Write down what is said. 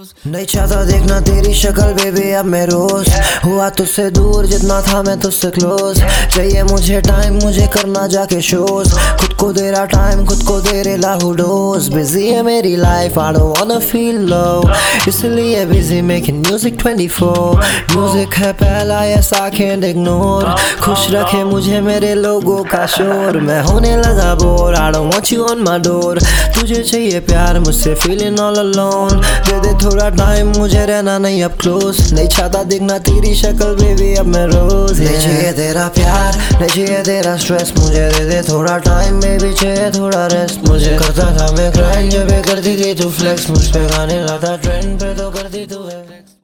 नहीं चाहता देखना तेरी शक्ल बेबी अब मैं रोज हुआ तुझसे दूर जितना था मैं तुझसे क्लोज। चाहिए मुझे टाइम मुझे करना जाके शोज, खुद को दे रहा टाइम खुद को दे रहे लाहू डोज। बिजी है मेरी life I don't wanna feel low, इसलिए बिजी मेकिंग म्यूजिक 24। म्यूजिक है पहला यस आई कांट इग्नोर, खुश रखे मुझे मेरे लोगों का शोर। मैं होने लगा bore I don't want you on my door, तुझे चाहिए प्यार मुझसे फीलिंग ऑल अलोन। दे दे थोड़ा टाइम मुझे रहना नहीं अब क्लोज, नहीं चाहता देखना तेरी शक्ल बेबी अब मैं रोज। नहीं चाहिए तेरा प्यार नहीं चाहिए तेरा स्ट्रेस, मुझे दे दे थोड़ा टाइम बेबी चाहिए थोड़ा रेस्ट। मुझे करता था मैं ग्राइंड जब करती थी तू फ्लेक्स, मुझ पे गाने लगा ट्रेंड पे तो करती तू है।